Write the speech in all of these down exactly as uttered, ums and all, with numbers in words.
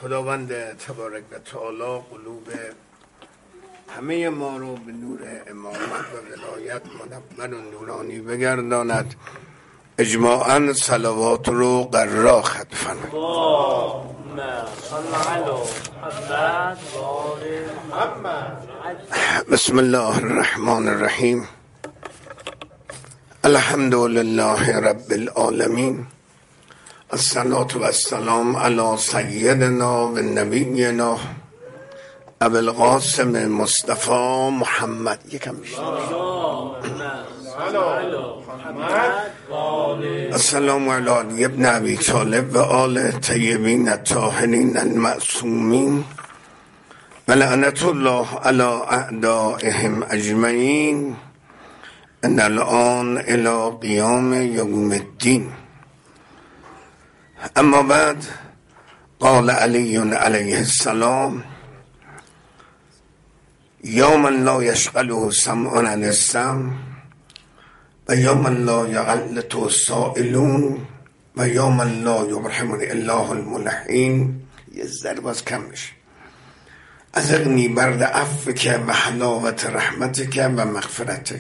خداوند تبارک و تعالی قلوب همه ما رو به نور امامت و ولایت منور و نورانی بگرداند. اجماعاً صلوات رو قرا ختم فرمایید. بسم الله الرحمن الرحیم. الحمد لله رب العالمین. الصلاة و السلام علی سیدنا و نبینا ابو القاسم مصطفی محمد. یکم بیشتر. السلام علی ابن ابی طالب و آل طیبین الطاهرین المعصومین و لعنت الله علی اعدائهم اجمعین ان الان الی قیام یوم الدین. اما بعد، قال علی علیه السلام: یوم لا یشغله سمع عن السمع و یوم لا یغلط سائلون و یوم لا یبرحمنی الله الملحین. یه ذره باز کم میشه. اذقنی برد عفوک و حلاوت رحمتک و مغفرتک.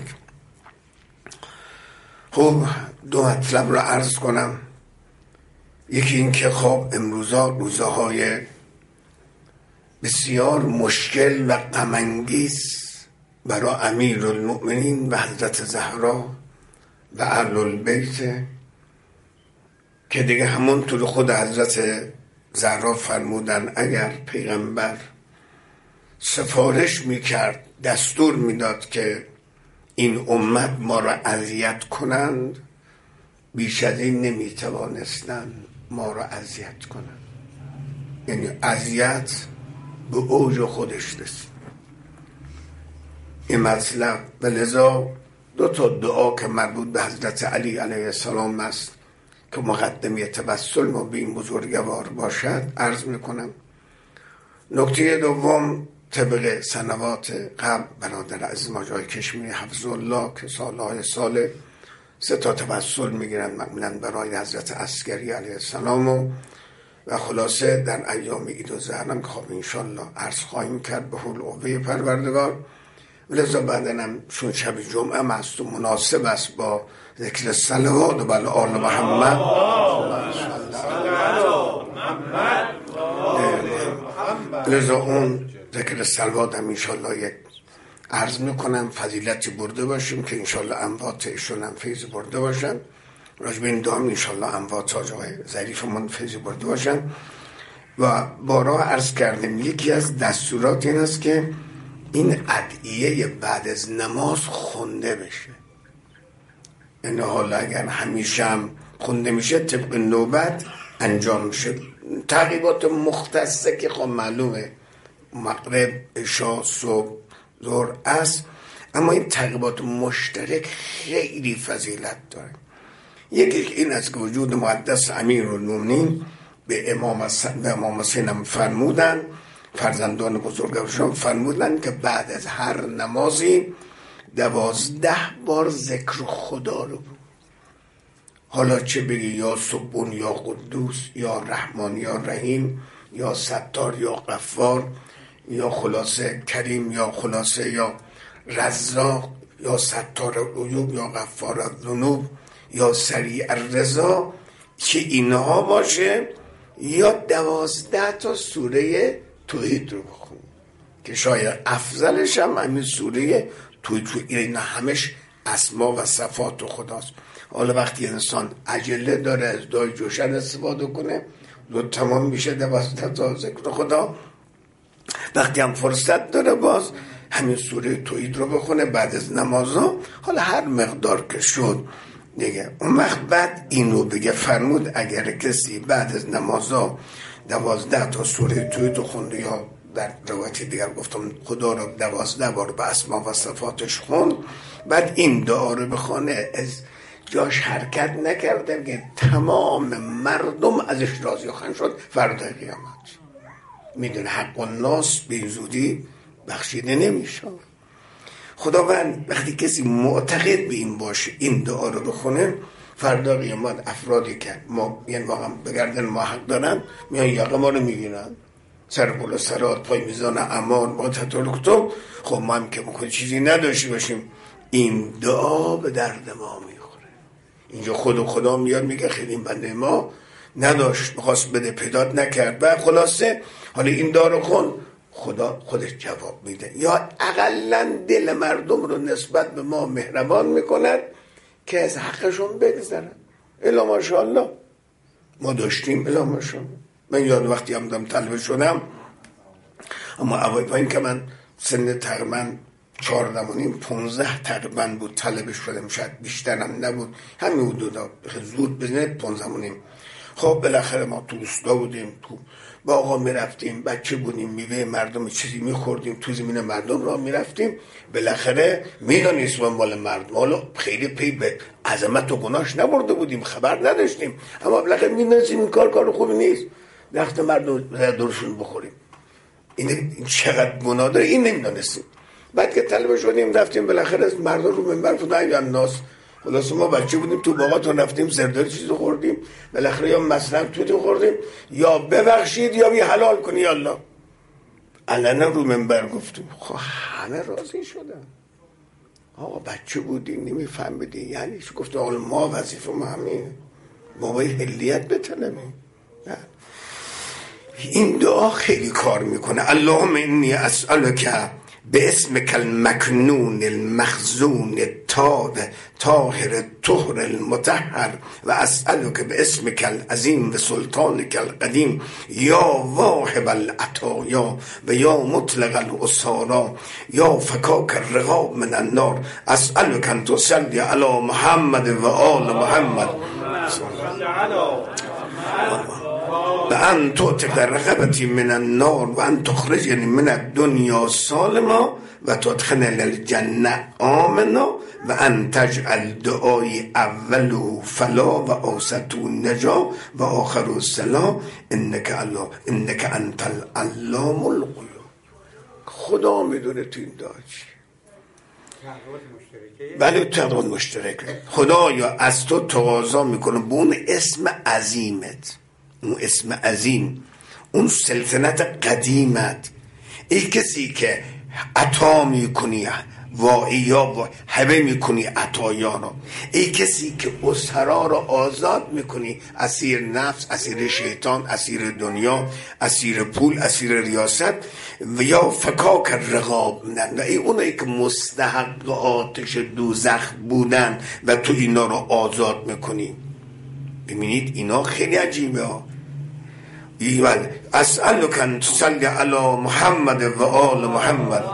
خب، دو مطلب را عرض کنم. یکی این که خب امروزا روزهای بسیار مشکل و غم‌انگیز برای امیرالمؤمنین و حضرت زهرا و اهل البیت که دیگه همونطور خود حضرت زهرا فرمودن اگر پیغمبر سفارش میکرد، دستور میداد که این امت ما را اذیت کنند، بیش از این نمیتوانستن ما را اذیت کنند. یعنی اذیت به اوج خودش رسید. این مطلب و لذا دو تا دعا که مربوط به حضرت علی علیه السلام است که مقدمه توسل ما به این بزرگوار باشد عرض میکنم. نکته دوم، طبق سنوات قبل برادر عزیز ماجای کشمیری حفظ الله که سالهای سال سه تا توسل میگیرن معمولا برای حضرت عسکری علیه السلام و, و خلاصه در ایام عید و زهرم که خب انشالله عرض خواهیم کرد به حول قوه پروردگار. ولذا بعدنم چون شب جمعه هم هست و مناسب است با ذکر صلوات و بل آل محمد. ولذا اون ذکر صلوات هم انشالله یک عرض میکنم فضیلتی برده باشیم که انشالله اموات ایشون هم فیض برده باشن. راجب این دام انشالله اموات آجای ظریفمون فیض برده باشن. و بارا عرض کردیم یکی از دستورات این است که این ادعیه بعد از نماز خونده بشه. یعنی حالا اگر همیشه هم خونده میشه طبق نوبت انجام میشه. تعقیبات مختصه که خب معلومه مغرب، عشاء، صبح، ظهر است، اما این تعقیبات مشترک خیلی فضیلت داره. یکی این است که وجود مقدس امیرالمومنین به امام به امام حسین هم فرمودن، فرزندان بزرگوارشان فرمودن که بعد از هر نمازی دوازده بار ذکر خدا رو بود. حالا چه بگی یا سبون یا قدوس یا رحمان یا رحیم یا ستار یا غفار یا خلاصه کریم یا خلاصه یا رزاق یا ستار العیوب یا غفار الذنوب یا سریع الرضا، که اینها باشه یا دوازده تا سوره توحید رو بخون که شاید افضلش هم همین سوره توحید رو. این همش اسما و صفات خداست. حالا وقتی انسان عجله داره از دای جوشن استفاده کنه دو تمام میشه دوازده تا ذکر خدا. وقتی هم فرصت داره باز همین سوره توحید رو بخونه بعد از نمازا، حالا هر مقدار که شد دیگه. اون وقت بعد اینو بگه فرمود اگر کسی بعد از نمازا دوازده تا سوره توحید رو خونده یا در روایت دیگر گفتم خدا رو دوازده بار به اسما و صفاتش خوند، بعد این دعا رو بخونه از جاش حرکت نکرده که تمام مردم ازش راضی خواهند شد فردا قیامت. میدونه حق الناس به زودی بخشیده نمیشه. خداوند وقتی کسی معتقد به این باشه این دعا رو بخونه فردا قیامت افرادی که ما یعنی واقعا بگردن ما حق دارن میان یقه ما رو میگیرن سر پل سرات پای میزان امان ما تطالکتم. خب ما هم که ممکن چیزی نداشته باشیم، این دعا به درد ما میخوره. اینجا خود و خدا میاد میگه خیلی این بنده ما نداشت، میخواست بده پیدات نکرد و خلاصه حالا این دارو خون، خدا خودش جواب میده یا اقلا دل مردم رو نسبت به ما مهربان میکنن که از حقشون بگذرن. الا ماشاءالله ما داشتیم، الا ماشاءالله. من یاد وقتی هم دم طلبه شدم، اما اوای پایین که من سن تقریبا چهارده و نیم پونزده تقریبا بود طلبه شدم، شاید بیشترم نبود، همین حدودا زود بزنه پونزده و نیم. خب بالاخره ما تو روستا بودیم، تو باغا میرفتیم، بچه بودیم، میوه مردم چیزی میخوردیم، تو زمین مردم را میرفتیم. بالاخره میدانستیم مال مردم، حالا خیلی پی به عظمت و گناهش نبرده بودیم، خبر نداشتیم، اما بالاخره میدانستیم این کار کار خوبی نیست، درخت مردم درشون بخوریم، این چقدر گناه داره این نمیدانستیم. بعد که طلبه شدیم رفتیم، بالاخره از مردم رو منبر فدای یا الناس، خلاص ما بچه بودیم تو باغاتون رفتیم زرداری چیزو خوردیم، بالاخره یا مثلا توتی خوردیم، یا ببخشید یا بی حلال کنی یا الله. علنا رو منبر گفتیم، خب همه راضی شدن. آقا بچه بودیم نمیفهمیدی یعنی چی؟ گفت آقا ما وظیفه ما همینه، ما باید هلیت بطلبیم. این دعا خیلی کار میکنه. اللهم انی اسألک به اسمک المکنون المخزون طاهر الطهر المطهر و اسألک به اسمک العظیم و سلطانک القدیم یا واهب العطایا و یا مطلق الاسارا یا فکاک الرقاب من النار اسألک ان تصلی علی محمد و آل محمد و ان تعتق رقبتی من النار و ان تخرجنی من الدنیا سالما و تدخلنی الجنه آمنا و ان تجعل دعای اولو فلا و اوسطو نجا و آخرو سلا انک الله انک انت العلام الغیوب. خدا میدونه تو این دعا چی. بله تعداد مشترکه. خدایا از تو تقاضا میکنه به اون اسم عظیمت، اون اسم عظیم، اون سلطنت قدیمت، ای کسی که عطا میکنی واعیا و هبه میکنی عطایا رو، ای کسی که اسرا رو آزاد میکنی، اسیر نفس، اسیر شیطان، اسیر دنیا، اسیر پول، اسیر ریاست و یا فکاک الرقاب، نه ای اونایی که مستحق آتش دوزخ بودن و تو اینا رو آزاد میکنی. ببینید اینا خیلی عجیبه ها. ایوان اسألک ان تصلی علی محمد و آل محمد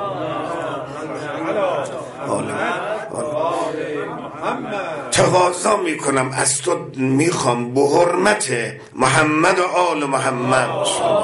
تقاضا میکنم از تو، میخوام به حرمت محمد و آل محمد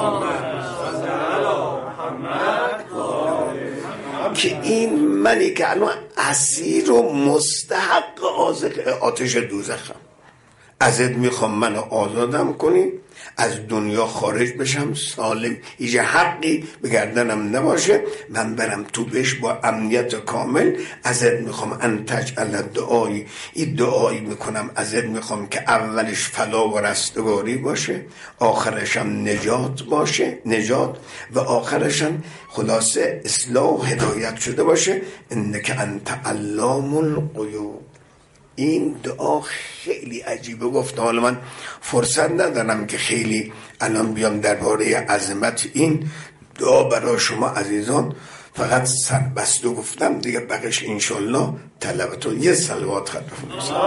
که این منی که الان اسیر و مستحق آتش دوزخم، ازت میخوام منو آزادم کنی، از دنیا خارج بشم سالم، هیچ حقی به گردنم نباشه، من برم تو بهش با امنیت کامل. ازت میخوام ان تجعل دعایی، این دعایی میکنم ازت میخوام که اولش فلا و رستگاری باشه، آخرشم نجات باشه، نجات و آخرشم خلاصه اصلاح هدایت شده باشه. انک انت علام الغیوب. این دعا خیلی عجیبه. گفت حالا من فرصت ندارم که خیلی الان بیام درباره عظمت این دعا برای شما عزیزان، فقط سربسته گفتم دیگه، بقیش انشالله طلبتون. یه صلوات خط بفرستید.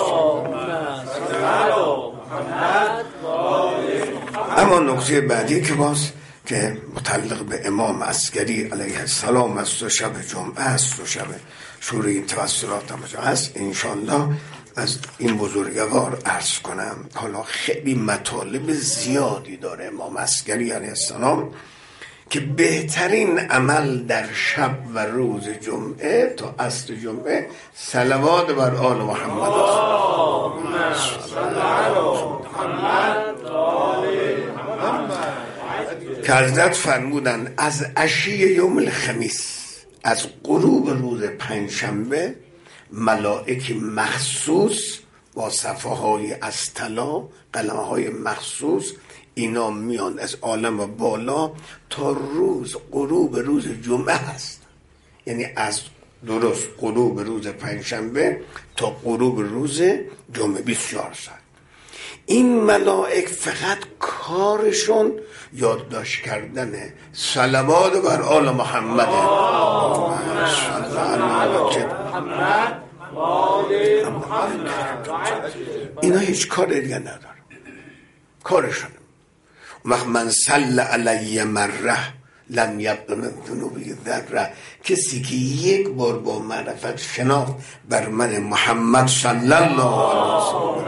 اما نکته بعدی که باز که متعلق به امام عسکری علیه السلام است و شب جمعه است و شب شور این توسلات هم هست، انشالله از این بزرگوار عرض کنم. حالا خیلی مطالب زیادی داره امام عسکری علیه السلام که بهترین عمل در شب و روز جمعه تا عصر جمعه صلوات بر آل محمد است که حضرت فرمودن از عشیه یوم الخمیس، از غروب روز پنجشنبه، ملائک مخصوص با صفحه های از طلا، قلم های مخصوص اینا میان از عالم بالا تا روز غروب روز جمعه هست، یعنی از درست غروب روز پنجشنبه تا غروب روز جمعه بیست و چهار ساعت. این ملائک فقط کارشون یادداشت کردن صلوات بر آل محمد. اینا هیچ کار دیگه نداره، کارشون وقت من صلی علی مره لم یبق من ذنوبی ذره، کسی که یک بار با معرفت شناخت بر من محمد صلی الله علیه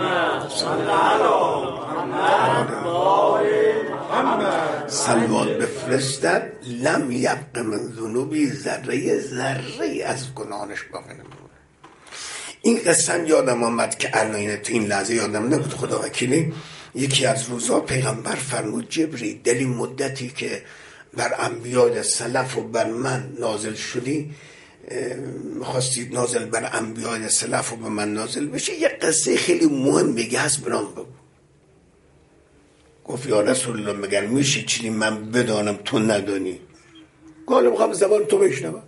وسلم صلوات بفرستد، لم یبق من ذنوبی ذره ذره از گناهش باقی نمونه. این قصه یادم آمد که الان تو این لحظه یادم نبود، خدا وکیلی یکی از روزا پیغمبر فرمود جبرئیل در این مدتی که بر انبیاء سلف و بر من نازل شدی، میخواستید نازل بر انبیاء سلف و به من نازل بشه، یه قصه خیلی مهم بگه هست برام بگو. گفت یا رسول الله مگر میشه چیزی من بدانم تو ندانی؟ گفت میخوام زبان تو بشنوم.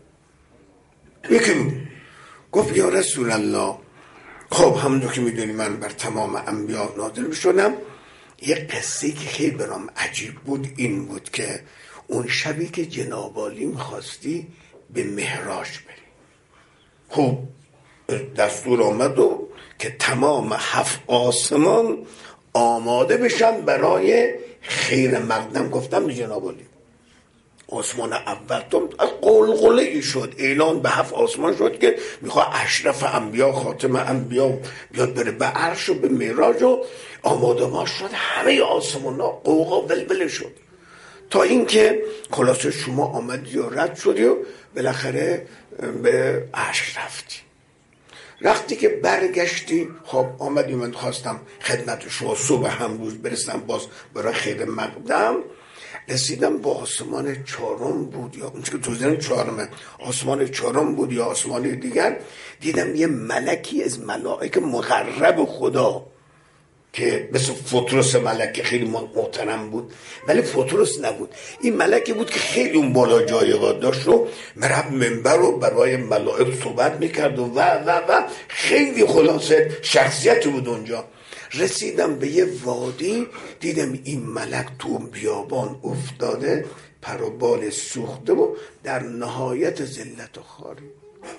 یکی گفت یا رسول الله خب همونطور که میدونی من بر تمام انبیاء نازل شدم. یه قصه که خیلی برام عجیب بود این بود که اون شبی که جناب عالی میخواستی به معراج بری، خب دستور آمد و که تمام هفت آسمان آماده بشن برای خیر مقدم. گفتم به جناب عالی آسمان اول تو از قلقله ای شد، اعلان به هفت آسمان شد که میخواد اشرف انبیا خاتم انبیا بیاد بره به عرش و به معراج و آماده ما شد. همه آسمان ها قوقا ولوله شد تا اینکه خلاصه شما آمدی و رد شدی و بالاخره به عرش رفتی. وقتی که برگشتی خب آمدی من خواستم خدمت شما صبح همروز برسم باز برای خیر مقدم. رسیدم با آسمان چهارم بود یا اون که توزن چهارمه، آسمان چهارم بود یا آسمان دیگر، دیدم یه ملکی از ملائک مقرب خدا که مثل فطرس ملک خیلی محترم بود، ولی فطرس نبود، این ملکی بود که خیلی اون بالا جایگاه داشت و مرب منبر رو برای ملائک صحبت میکرد و و و و خیلی خلاصه شخصیت بود اونجا. رسیدم به یه وادی دیدم این ملک تو بیابان افتاده پر و بال سوخته و در نهایت ذلت و خواری.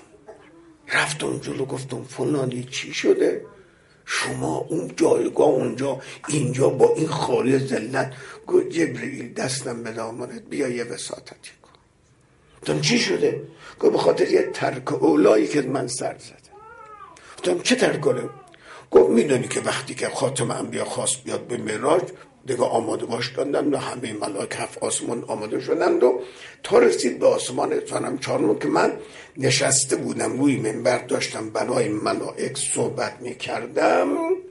رفتم جلو گفتم فلانی چی شده؟ شما اون جایگاه اونجا اینجا با این خاری ذلت. گفت جبرئیل دستم به دامنت بیا یه وساطتی کن. گفتم چی شده؟ گفت به خاطر یه ترک اولایی که من سر زده. گفتم چه ترک اولایی؟ گفت میدونی که وقتی که خاتم انبیا خواست بیاد به معراج دیگه آماده باش دادن و همه ملائک هفت آسمان آماده شدند و تا رسید به آسمان فنم چهارم که من نشسته بودم روی منبر داشتم برای ملائک صحبت میکردم.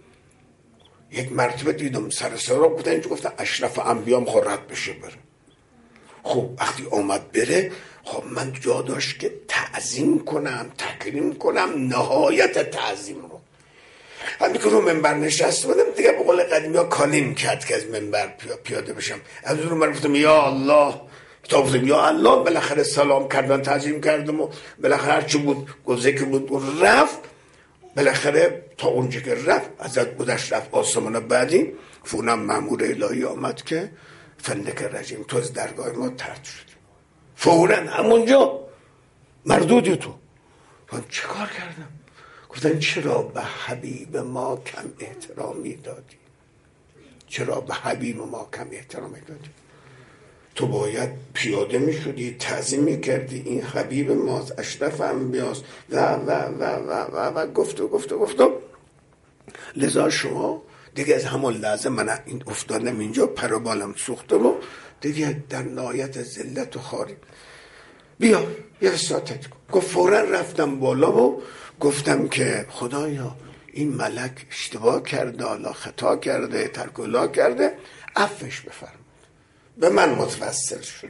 یک مرتبه دیدم سر سرا بودن اینجا گفتن اشرف انبیا میخواد رد بشه بره. خب وقتی آمد بره خب من جا داشت که تعظیم کنم تکریم کنم نهایت تعظیم رو. همین که رو منبر نشست بودم دیگه به قول قدیمی ها کالین کرد که از منبر پیاده بشم. از اون من گفتم یا الله، تا گفتم یا الله بالاخره سلام کردن تعظیم کردم و بالاخره هرچی بود گذه که بود رفت. بالاخره تا اونجا که رفت ازت گذشت رفت آسمان بعدی فونم مأمور الهی آمد که فندک رجیم تو از درگاه ما طرد شد. فوراً همونجا مردودی تو. من چه کار کردم؟ گفتن چرا به حبیب ما کم احترامی دادی؟ چرا به حبیب ما کم احترامی دادی؟ تو باید پیاده می شدی تعظیم می کردی این حبیب ماست اشرف انبیاست و و و و و و گفت و گفت و گفت و لذا شما دیگه از همون لحظه من این افتادم اینجا پروبالم سوخته و دیگه در نهایت ذلت و خاری. بیا یه ساعت گفت فورا رفتم بالا و گفتم که خدایا این ملک اشتباه کرده حالا خطا کرده ترک کرده عفوش بفرمایید. به من متوسل شد،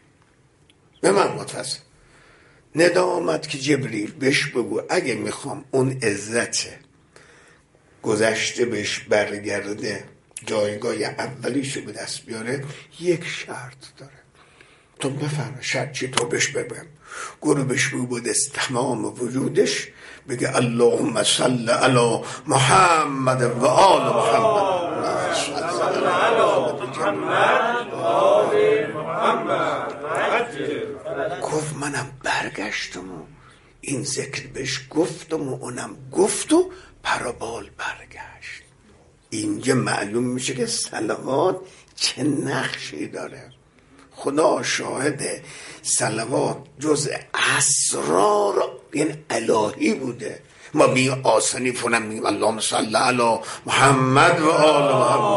به من متوسل ندا آمد که جبریل بهش بگو اگه میخوام اون عزت گذشته بهش برگرده جایگاه اولیشو به دست بیاره یک شرط داره. تو بفهم شرط چی؟ تو بهش بگم گروبش رو بود از تمام وجودش بگه اللهم صل علی محمد و آل محمد صل علی محمد و آل محمد. گفت منم برگشتم و این ذکر بهش گفتم و اونم گفت و پربال برگشت. اینجا معلوم میشه که صلوات چه نقشی داره. خدا شاهده صلوات جز اسرار یعنی الهی بوده. ما بی آسانی فونم میگیم اللهم صل علی محمد و آل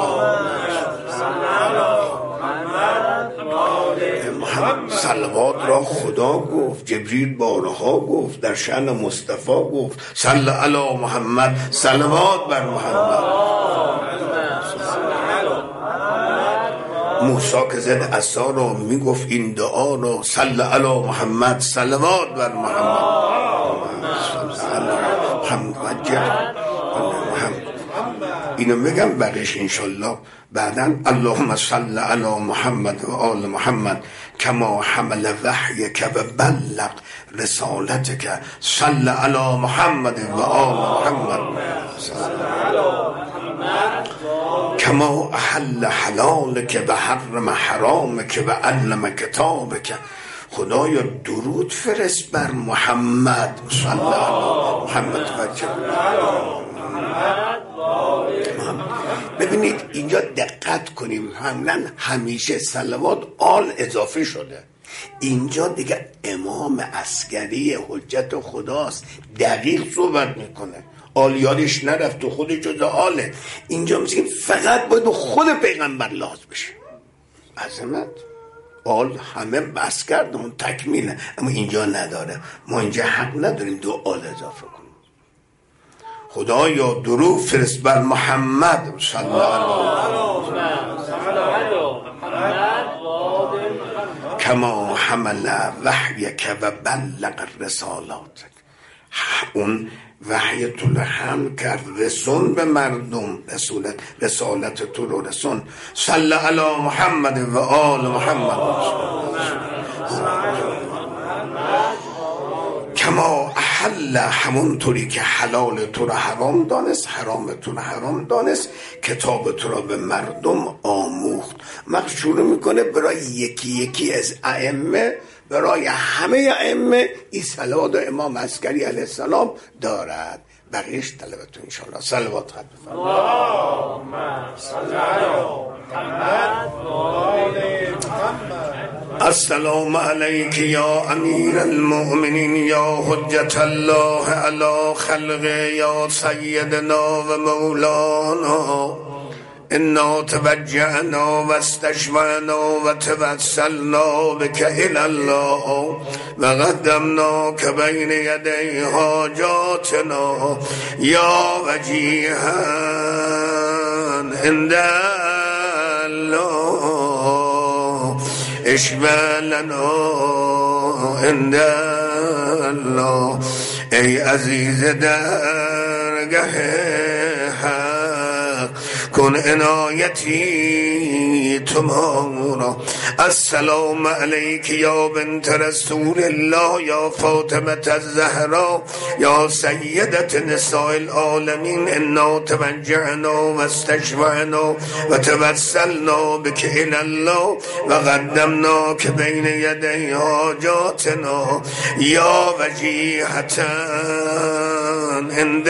محمد. صلوات را خدا گفت، جبریل بارها گفت، در شأن مصطفی گفت صل علی محمد، صلوات بر محمد. موسی که زد عصا رو میگفت این دعا رو صل علی محمد، صلوات بر محمد. اینو میگم برش انشالله بعدن اللهم صل علی محمد و آل محمد کما حمل وحیک و بلغ رسالتک صل علی محمد و آل محمد کما احل حلالک و حرم حرامک و علم کتابک. خدایا درود فرست بر محمد صلی الله محمد و ببینید اینجا دقت کنیم همین همیشه صلوات آل اضافه شده. اینجا دیگه امام عسکری حجت خداست دقیق صحبت میکنه. آل یادش نرفت تو خود جز آله. اینجا میگیم فقط باید خود پیغمبر لحاظ بشه. عظمت آل همه بس کرد اون تکمیله، اما اینجا نداره. ما اینجا حق نداریم دو آل اضافه کنیم. خدایا درود فرست بر محمد صلی الله علیه و کما حمل وحیک و بلغ رسالاتک. اون وحی تو رو حمل کرد رسون به مردم، رسالت رسالت تو رو رسون. صلی علی محمد و آل محمد کما احل، همون طوری که حلال تو رو حرام دانست، حرام تو رو حرام دانست، کتاب تو رو به مردم آموخت. مخ شروع میکنه برای یکی یکی از ائمه، برای همه ائمه این صلوات و امام عسکری علیه السلام دارد. بقیهش طلبتون انشاءالله. صلوات خط بفرمایید. اللهم صل علی محمد و آل محمد. السلام علیک یا امیر المؤمنین یا حجت الله علی خلقه یا سیدنا و مولانا. انا توجهنا و استشفعنا و توسلنا بک الی الله و قدمناک بین یدی حاجاتنا یا وجیها عند الله اشفع لنا عند الله. ای عزیز درگه حق کن عنایتی تو ما را. السلام علیک یا بنت رسول الله یا فاطمه الزهرا یا سیدت نساء العالمین. انا توجهنا و استشفعنا و توسلنا بک الی الله و قدمناک بین یدی حاجاتنا یا وجیهة عند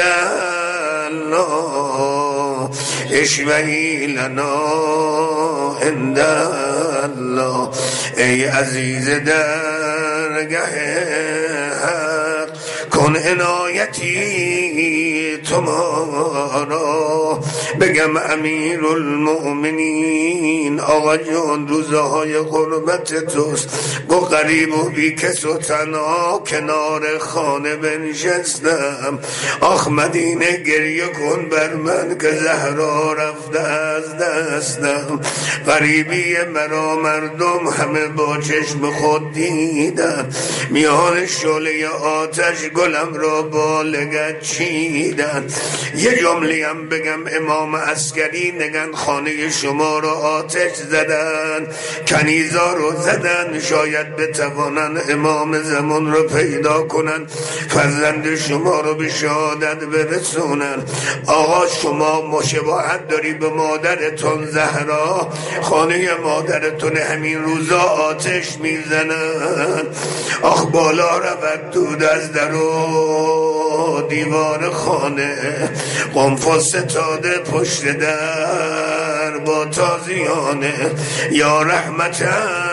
الله اشفعی لنا عند الله. ای عزیز درگه حق کن عنایتی تو ما را. بگم امیر المؤمنین آقا جان روزهای قربت توست، گو قریب و بی کس و تنها کنار خانه بنشستم. آخ مدینه گریه کن بر من که زهرا رفته از دستم. غریبی مرا مردم همه با چشم خود دیدن، میان شعله آتش گلم را با لگد چیدن. دیدن. یه جمله هم بگم، امام عسکری نگن خانه شما رو آتش زدن، کنیزا رو زدن، شاید بتوانن امام زمان رو پیدا کنن، فرزند شما رو به شهادت برسونن. آقا شما مشابهت داری به مادرتون زهرا، خانه مادرتون همین روزا آتش میزنن. آخ بالا رود دود از در و دیوار خانه، قنفذ ستاده پشت در با تازیانه. یا رحمت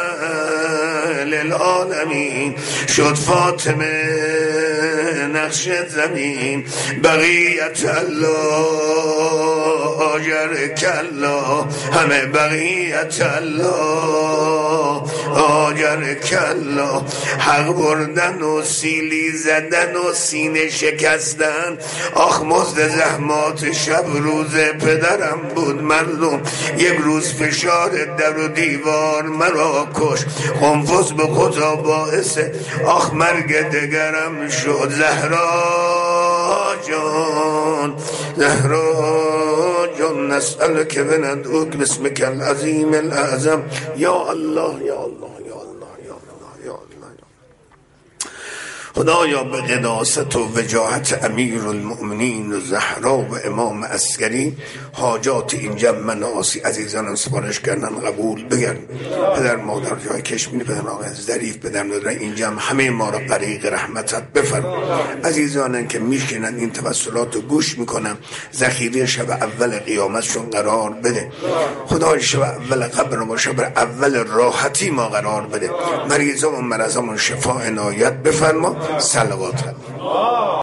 للعالمین شد فاطمه نقش زمین، بقیت الله آجر کلا، همه بقیت الله آجر کلا. حق بردن و سیلی زدن و سینه شکستن، آخ مزد زحمات شب روز پدرم بود مردم، یک روز فشار در و دیوار مرا کش، قنفذ به خدا باعث آخ مرگ دگرم شد. زهرا جان زهرا جان نسألك بندعوك باسمك العظیم الاعظم. یا الله یا الله یا الله یا الله یا الله. خدایا به قداست و وجاهت امیر المؤمنین زهرا و امام عسکری حاجات این جمع مناسی عزیزانم سپارش کردن قبول بگن. پدر مادر جای کشمیر، پدر آقای ظریف، پدر مادر این جمع همه ما را غریق رحمتت بفرما. عزیزانم که میشکنن این توسلات رو گوش میکنن، ذخیره شب اول قیامتشون قرار بده. خدای شب اول قبر ما شب اول راحتی ما قرار بده. مریضان و مرضان شفا عنایت بفرما. صلوات